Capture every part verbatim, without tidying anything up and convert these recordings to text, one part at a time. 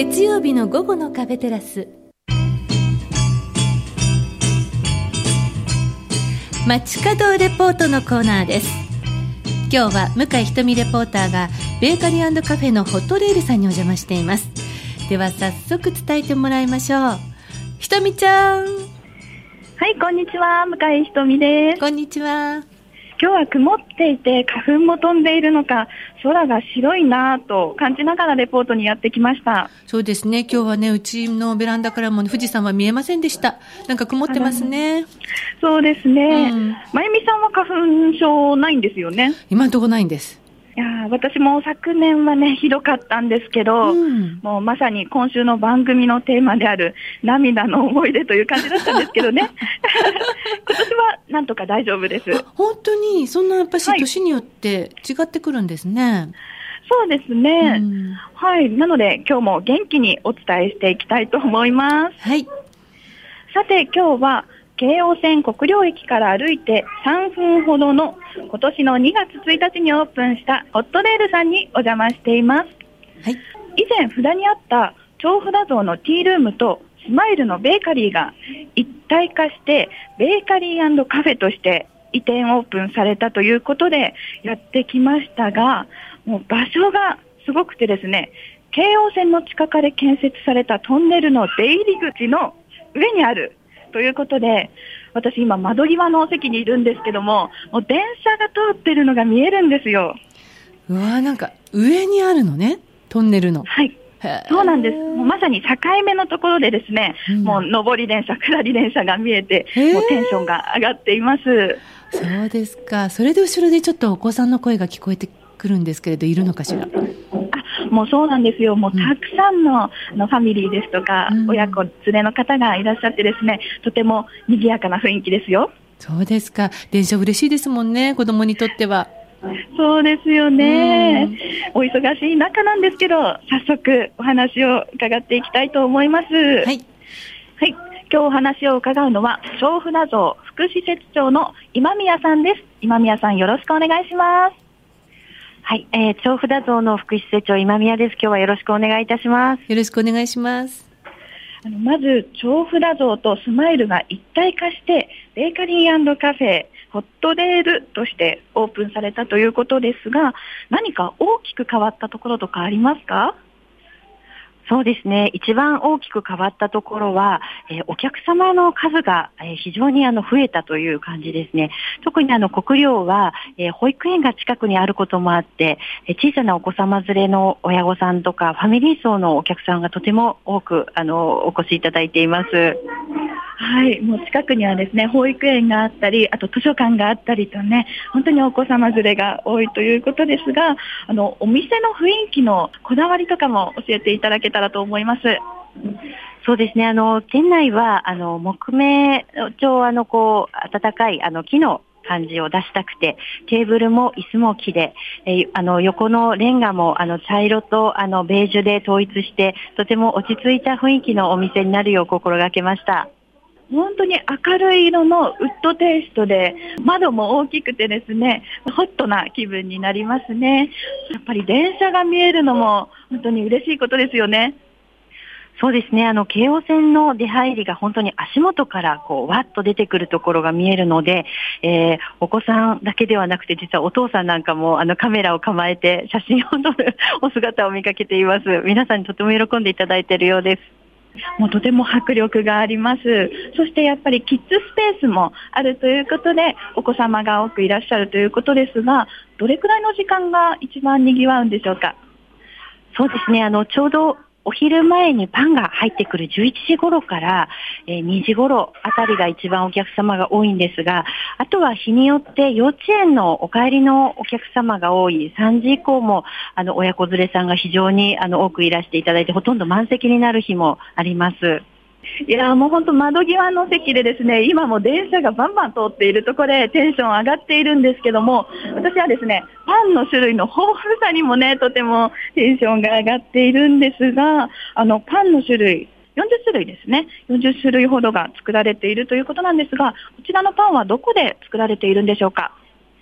月曜日の午後のカフェテラス、街角レポートのコーナーです。今日は向井ひとみレポーターがベーカリー&カフェのホットレールさんにお邪魔しています。では早速伝えてもらいましょう。ひとみちゃん。 はい、こんにちは、向井ひとみです。 こんにちは。 今日は曇っていて花粉も飛んでいるのか空が白いなと感じながらレポートにやってきました。 そうですね、今日はね、うちのベランダからも、ね、富士山は見えませんでした。なんか曇ってますね。 そうですね、 うん、 まゆみさんは花粉症ないんですよね。 今のところないんです。 いや私も昨年はねひどかったんですけど、うん、もうまさに今週の番組のテーマである涙の思い出という感じだったんですけどね今年はなんとか大丈夫です。 本当にそんなやっぱし年によって違ってくるんですね。はい、 そうですね、うん、はい。なので今日も元気にお伝えしていきたいと思います。 はい。 さて今日は京王線国領駅から歩いてさんぷんほどの今年のにがつついたちにオープンしたホットレールさんにお邪魔しています。 はい、 以前札にあった長札像のティールームとスマイルのベーカリーが一体化してベーカリー&カフェとして移転オープンされたということでやってきましたが、もう場所がすごくてですね、京王線の地下化で建設されたトンネルの出入り口の上にあるということで、私今窓際の席にいるんですけども、もう電車が通ってるのが見えるんですよ。 うわー、なんか上にあるのね、トンネルの。 はい、そうなんです。もうまさに境目のところでですね、うん、もう上り電車下り電車が見えて、もうテンションが上がっています。 そうですか。それで後ろでちょっとお子さんの声が聞こえてくるんですけれど、いるのかしら。 あ、もうそうなんですよ。もうたくさん の,、うん、のファミリーですとか、うん、親子連れの方がいらっしゃってですね、とても賑やかな雰囲気ですよ。 そうですか。電車嬉しいですもんね、子供にとっては。 そうですよね、うん、お忙しい中なんですけど、早速お話を伺っていきたいと思います。はい、はい、今日お話を伺うのは長札像副施設長の今宮さんです。今宮さん、よろしくお願いします。 はい、えー、長札像の副施設長今宮です。今日はよろしくお願いいたします。 よろしくお願いします。 あのまず長札像とスマイルが一体化してベーカリー&カフェホットレールとしてオープンされたということですが、何か大きく変わったところとかありますか？ そうですね、一番大きく変わったところは、えー、お客様の数が、えー、非常にあの増えたという感じですね。特にあの国領は、えー、保育園が近くにあることもあって、えー、小さなお子様連れの親御さんとかファミリー層のお客さんがとても多くあのお越しいただいています。 はい、もう近くにはですね、保育園があったり、あと図書館があったりとね、本当にお子様連れが多いということですが、あのお店の雰囲気のこだわりとかも教えていただけたらと思います。 そうですね、あの店内はあの木目調、あのこう温かいあの木の感じを出したくて、テーブルも椅子も木で、えー、あの横のレンガもあの茶色とあのベージュで統一して、とても落ち着いた雰囲気のお店になるよう心がけました。 本当に明るい色のウッドテイストで、窓も大きくてですね、ホットな気分になりますね。やっぱり電車が見えるのも本当に嬉しいことですよね。 そうですね、あの京王線の出入りが本当に足元からこうわっと出てくるところが見えるので、えー、お子さんだけではなくて、実はお父さんなんかもあのカメラを構えて写真を撮るお姿を見かけています。皆さんにとても喜んでいただいているようです。 もうとても迫力があります。そしてやっぱりキッズスペースもあるということで、お子様が多くいらっしゃるということですが、どれくらいの時間が一番にぎわうんでしょうか？ そうですね、あのちょうどお昼前にパンが入ってくるじゅういちじ頃から、えー、にじ頃あたりが一番お客様が多いんですが、あとは日によって幼稚園のお帰りのお客様が多いさんじ以降もあの親子連れさんが非常にあの多くいらしていただいて、ほとんど満席になる日もあります。 いやもう本当窓際の席でですね、今も電車がバンバン通っているところでテンション上がっているんですけども、私はですね、パンの種類の豊富さにもね、とてもテンションが上がっているんですが、あのパンの種類よんじゅっしゅるいですね、よんじゅっしゅるいほどが作られているということなんですが、こちらのパンはどこで作られているんでしょうか？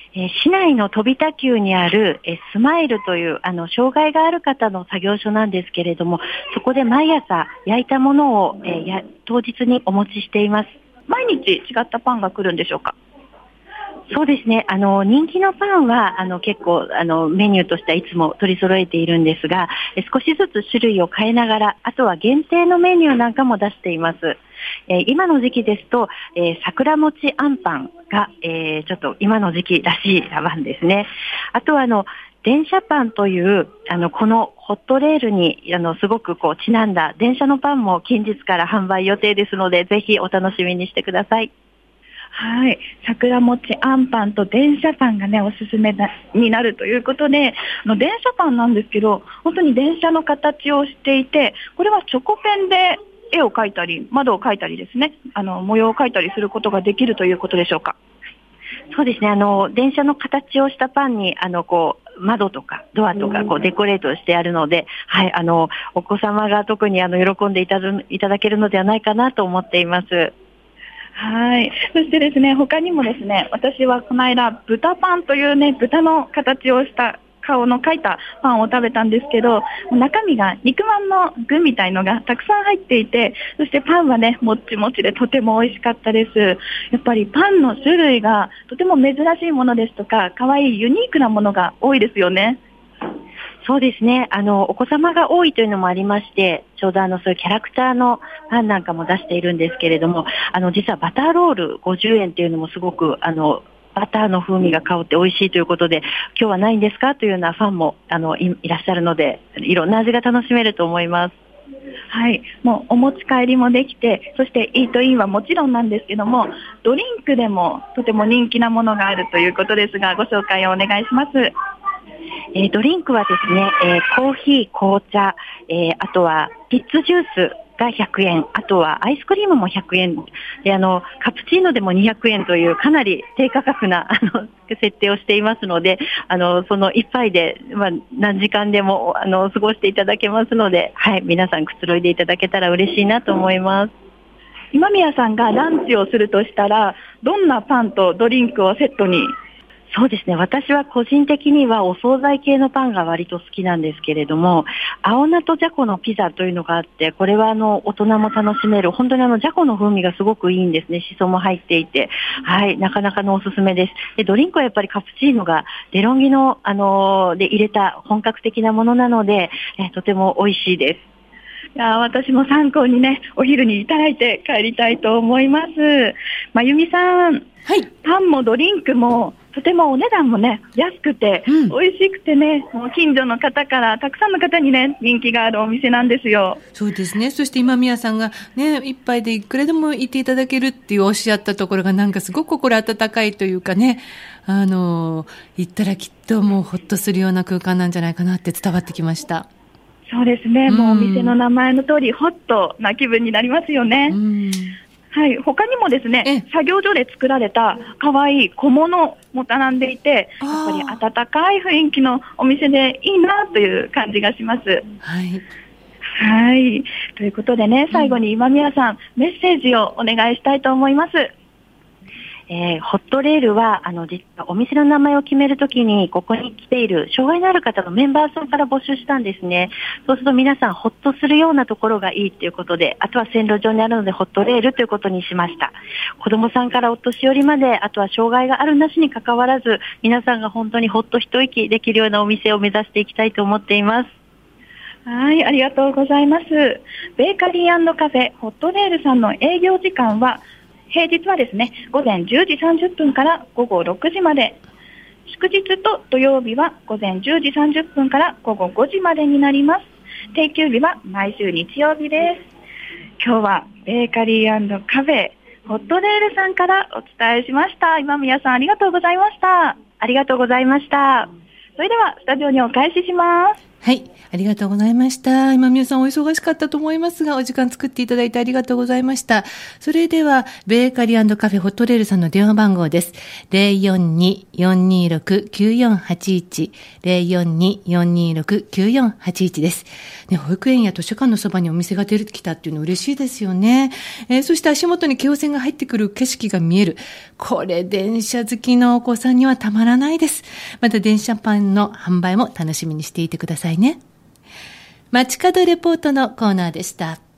えー、市内の飛田急にある、えー、スマイルというあの障害がある方の作業所なんですけれども、そこで毎朝焼いたものを、えー、や当日にお持ちしています。 毎日違ったパンが来るんでしょうか？ そうですね。あの、人気のパンは、あの、結構、あの、メニューとしてはいつも取り揃えているんですが、え少しずつ種類を変えながら、あとは限定のメニューなんかも出しています。えー、今の時期ですと、えー、桜餅あんパンが、えー、ちょっと今の時期らしいパンですね。あとは、あの、電車パンという、あの、このホットレールに、あの、すごくこう、ちなんだ電車のパンも近日から販売予定ですので、ぜひお楽しみにしてください。 はい、桜餅あんパンと電車パンがねおすすめになるということで、あの電車パンなんですけど、本当に電車の形をしていて、これはチョコペンで絵を描いたり窓を描いたりですね、あの模様を描いたりすることができるということでしょうか？ そうですね。あの電車の形をしたパンにあのこう窓とかドアとかこうデコレートしてあるので、はい、あのお子様が特にあの喜んでいただ、いただけるのではないかなと思っています。 はい。そしてですね、他にもですね、私はこの間豚パンというね、豚の形をした顔の描いたパンを食べたんですけど、中身が肉まんの具みたいのがたくさん入っていて、そしてパンはね、もっちもちでとても美味しかったです。やっぱりパンの種類がとても珍しいものですとか、可愛いユニークなものが多いですよね。 そうですね。あの、お子様が多いというのもありまして、ちょうどあの、そういうキャラクターのパンなんかも出しているんですけれども、あの、実はバターロールごじゅうえんというのもすごく、あの、バターの風味が香って美味しいということで、今日はないんですかというようなファンも、あの、い、いらっしゃるので、いろんな味が楽しめると思います。 はい、もうお持ち帰りもできて、そしてイートインはもちろんなんですけども、ドリンクでもとても人気なものがあるということですが、ご紹介をお願いします。 えー、ドリンクはですね、えー、コーヒー、紅茶、えー、あとはキッズジュースがひゃくえん、あとはアイスクリームもひゃくえんで、あのカプチーノでもにひゃくえんというかなり低価格なあの設定をしていますので、あのその一杯で、まあ、何時間でもあの過ごしていただけますので、はい、皆さんくつろいでいただけたら嬉しいなと思います。 今宮さんがランチをするとしたら、どんなパンとドリンクをセットに？ そうですね。私は個人的にはお惣菜系のパンが割と好きなんですけれども、青菜とじゃこのピザというのがあって、これはあの大人も楽しめる、本当にあのじゃこの風味がすごくいいんですね。しそも入っていて、はい、なかなかのおすすめです。で、ドリンクはやっぱりカプチーノがデロンギのあので入れた本格的なものなので、えとても美味しいです。 いや、私も参考にね、お昼にいただいて帰りたいと思います。まゆみさん、 はい、 パンもドリンクもとてもお値段もね、安くて、うん、美味しくてね、もう近所の方からたくさんの方にね、人気があるお店なんですよ。 そうですね。そして今宮さんがね、一杯でいくらでもいていただけるっていうおっしゃったところがなんかすごく心温かいというかね、あの行ったらきっともうほっとするような空間なんじゃないかなって伝わってきました。 そうですね、もうお店の名前の通りホットな気分になりますよね。うん、はい、他にもですね、作業所で作られた可愛い小物も並んでいて、やっぱり温かい雰囲気のお店でいいなという感じがします。 はい。 はい。ということでね、最後に今宮さん、うん、メッセージをお願いしたいと思います。 えー、ホットレールは、あの、実はお店の名前を決めるときに、ここに来ている障害のある方のメンバーさんから募集したんですね。そうすると皆さん、ホッとするようなところがいいということで、あとは線路上にあるので、ホットレールということにしました。子供さんからお年寄りまで、あとは障害があるなしに関わらず、皆さんが本当にホッと一息できるようなお店を目指していきたいと思っています。 はい、ありがとうございます。ベーカリー&カフェ、ホットレールさんの営業時間は、平日はですね、午前じゅうじさんじゅっぷんから午後ろくじまで、祝日と土曜日は午前じゅうじさんじゅっぷんから午後ごじまでになります。定休日は毎週日曜日です。今日はベーカリー&カフェ、ホットレールさんからお伝えしました。今宮さん、ありがとうございました。 ありがとうございました。 それではスタジオにお返しします。 はい、ありがとうございました。今皆さんお忙しかったと思いますが、お時間作っていただいてありがとうございました。それではベーカリー&カフェホットレールさんの電話番号です。ゼロよんに よんにーろく きゅうよんはちいち ゼロよんに よんにーろく きゅうよんはちいちです。ね、保育園や図書館のそばにお店が出てきたっていうの嬉しいですよね。えー、そして足元に京王線が入ってくる景色が見える。これ電車好きのお子さんにはたまらないです。また電車パンの販売も楽しみにしていてくださいね。街角レポートのコーナーでした。